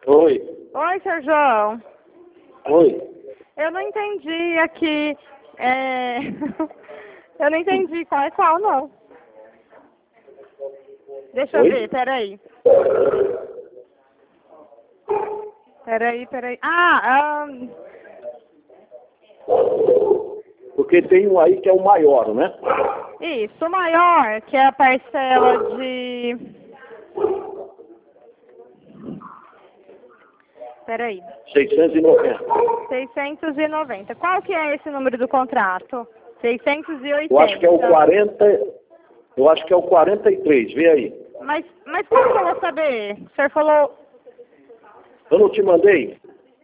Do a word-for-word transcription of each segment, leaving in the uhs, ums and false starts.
Oi. Oi, seu João. Oi. Eu não entendi aqui. É... eu não entendi qual é qual, não. Deixa Oi? eu ver, peraí. Peraí, peraí. Ah, um... Porque tem um aí que é o maior, né? isso, o maior, que é a parcela de... Peraí. seiscentos e noventa. seiscentos e noventa. Qual que é esse número do contrato? seiscentos e oitenta. Eu acho que é o quarenta. Eu acho que é o quarenta e três. Vê aí. Mas, mas como que eu vou saber? O senhor falou... Eu não te mandei?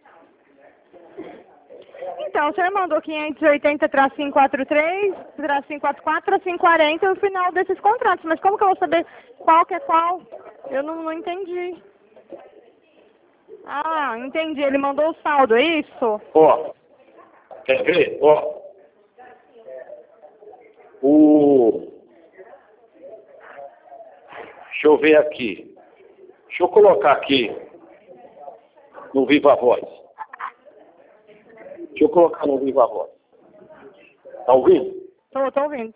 Então, o senhor mandou quinhentos e oitenta tracinho quarenta e três, tracinho quarenta e quatro, tracinho quarenta no final desses contratos. Mas como que eu vou saber qual que é qual? Eu não, não entendi. Ah, entendi. Ele mandou o saldo, é isso? Ó. Quer ver? Ó. O... Deixa eu ver aqui. Deixa eu colocar aqui no Viva Voz. Deixa eu colocar no Viva Voz. Tá ouvindo? Tô, tô ouvindo.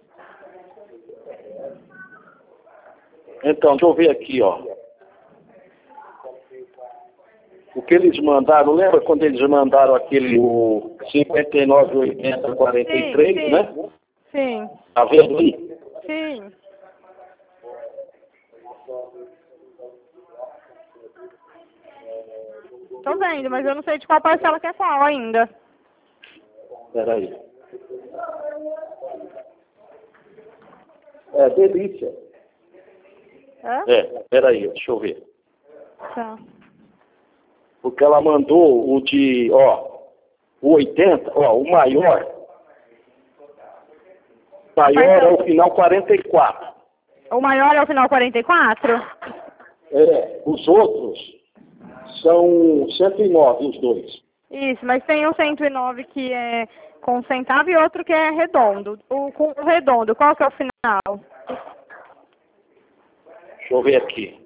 Então, deixa eu ver aqui, ó. O que eles mandaram, lembra quando eles mandaram aquele o cinquenta e nove, oitenta, quarenta e três, Sim, sim. né? Sim, Tá vendo aí? sim. Tô vendo, mas eu não sei de qual parcela que é qual ainda. Peraí. É, delícia. Hã? É, peraí, deixa eu ver. Tá. Porque ela mandou o de, ó, o oitenta, ó, o maior. O maior é o final quarenta e quatro. O maior é o final quarenta e quatro? É, os outros são cento e nove, os dois. Isso, mas tem um cento e nove que é com centavo e outro que é redondo. O, com o redondo, qual que é o final? Deixa eu ver aqui.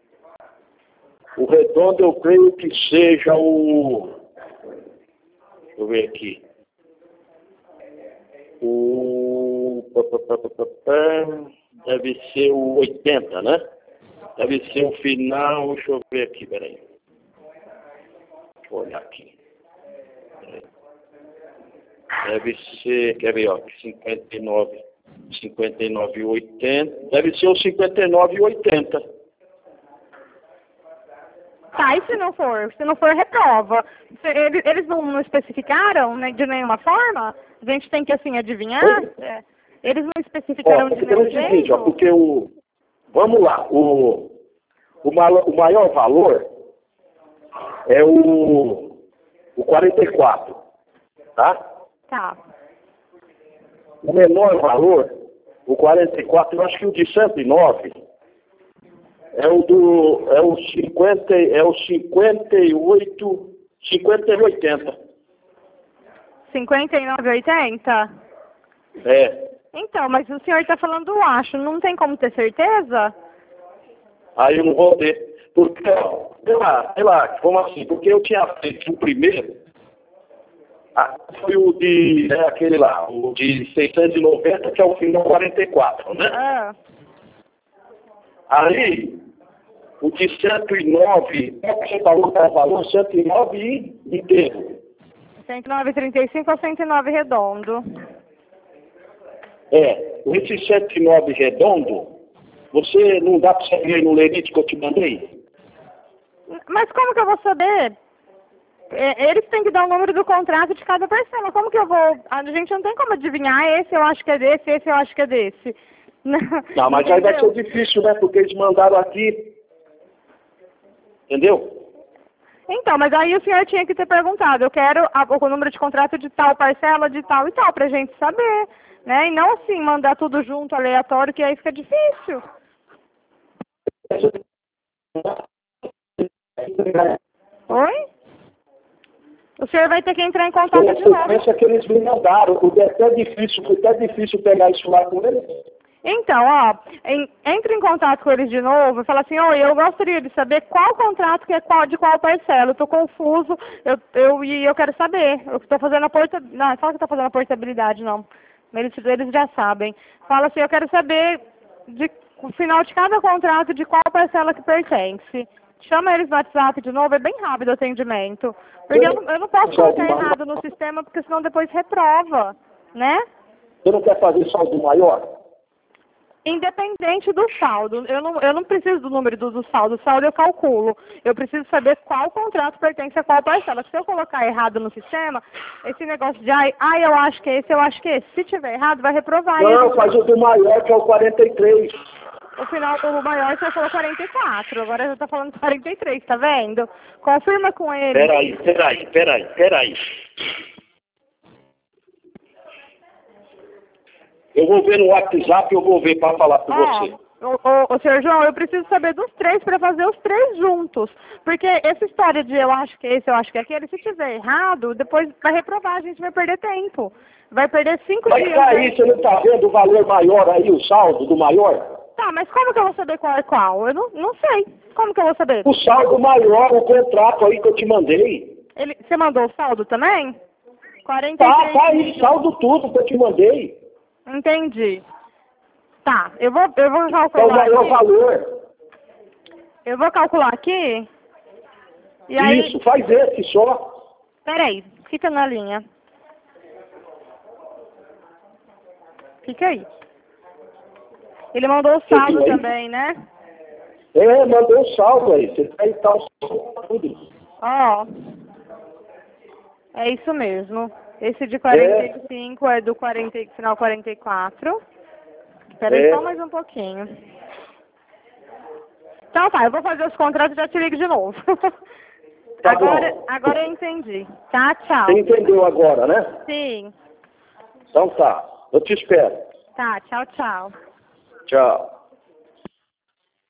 O redondo eu creio que seja o... Deixa eu ver aqui. O... Deve ser o oitenta, né? Deve ser o final... Deixa eu ver aqui, peraí. Deixa eu olhar aqui. Peraí. Deve ser... Quer ver, ó? cinquenta e nove... cinquenta e nove e oitenta. Deve ser o cinquenta e nove e oitenta. Tá, e se não for? Se não for, reprova. Se eles, eles não, não especificaram, né, de nenhuma forma? A gente tem que, assim, adivinhar? É. Eles não especificaram Ó, de porque é o nenhum seguinte, jeito? ó, porque o... Vamos lá, o, o, ma- o maior valor é o, o quarenta e quatro, tá? Tá. O menor valor, o quarenta e quatro, eu acho que o de cento e nove é o do, é o cinquenta, é o cinquenta e oito, cinquenta e oitenta. cinquenta e nove e oitenta? É. Então, mas o senhor está falando do acho, não tem como ter certeza? Aí eu não vou ter. Porque, ó, sei lá, sei lá, como assim? Porque eu tinha feito o primeiro, ah, foi o de, é aquele lá, o de seiscentos e noventa, que é o final quarenta e quatro, né? Ah, Aí, o de cento e nove, qual que você falou que era o valor? cento e nove e inteiro. cento e nove e trinta e cinco ou cento e nove redondo? É, esse cento e nove redondo, você não dá para você ver no lerite que eu te mandei? Mas como que eu vou saber? É, eles têm que dar o número do contrato de cada parcela. Como que eu vou... A gente não tem como adivinhar. Esse eu acho que é desse, esse eu acho que é desse. Não, Não, mas aí vai entendeu? ser difícil, né? Porque eles mandaram aqui. Entendeu? Então, mas aí o senhor tinha que ter perguntado. Eu quero a, o número de contrato de tal parcela, de tal e tal, pra gente saber. Né? E não assim, mandar tudo junto, aleatório, que aí fica difícil. Oi? O senhor vai ter que entrar em contato Pela de novo. sequência que eles me mandaram, porque é até difícil, foi até difícil pegar isso lá com eles. Então, ó, em, entre em contato com eles de novo e fala assim, oi, eu gostaria de saber qual contrato que é qual, de qual parcela. Eu tô confuso, eu, eu, e eu quero saber. Eu estou fazendo a portabilidade. Não, fala que eu tô fazendo a portabilidade, não. Eles, eles já sabem. Fala assim, eu quero saber de, o final de cada contrato de qual parcela que pertence. Chama eles no WhatsApp de novo, é bem rápido o atendimento. Porque eu não, eu não posso colocar errado no sistema, porque senão depois reprova, né? Você não quer fazer saldo maior? Independente do saldo, eu não, eu não preciso do número do, do saldo, o saldo eu calculo. Eu preciso saber qual contrato pertence a qual parcela. Se eu colocar errado no sistema, esse negócio de, ai, ai eu acho que é esse, eu acho que é esse. Se tiver errado, vai reprovar. Não, faz o do maior, que é o quarenta e três. O final, o maior você falou quarenta e quatro, agora já tá falando quarenta e três, tá vendo? Confirma com ele. Peraí, peraí, peraí, peraí. Eu vou ver no WhatsApp, eu vou ver para falar com você. Ô, ô, ô, senhor João, eu preciso saber dos três para fazer os três juntos. Porque essa história de eu acho que é esse, eu acho que é aquele, se tiver errado, depois vai reprovar, a gente vai perder tempo. Vai perder cinco Mas dias. tá aí, você não tá vendo o valor maior aí, o saldo do maior? Tá, mas como que eu vou saber qual é qual? Eu não, não sei. Como que eu vou saber? O saldo maior, o contrato aí que eu te mandei. Ele, você mandou o saldo também? quarenta e Tá, três. tá aí, saldo tudo que eu te mandei. Entendi. Tá, eu vou, eu vou É o calcular maior aqui. valor. Eu vou calcular aqui. E aí, Isso, faz esse só. peraí, fica na linha. Fica aí. Ele mandou o saldo viu aí? também, né? É, mandou o saldo aí. Você vai estar o saldo tudo. Ó. É isso mesmo. Esse de quarenta e cinco é, é do quarenta, final quarenta e quatro. Espera aí É. só mais um pouquinho. Então tá, eu vou fazer os contratos e já te ligo de novo. Tá agora, bom. agora eu entendi. Tá, tchau. Você entendeu agora, né? Sim. Então tá. Eu te espero. Tá, tchau, tchau. Tchau.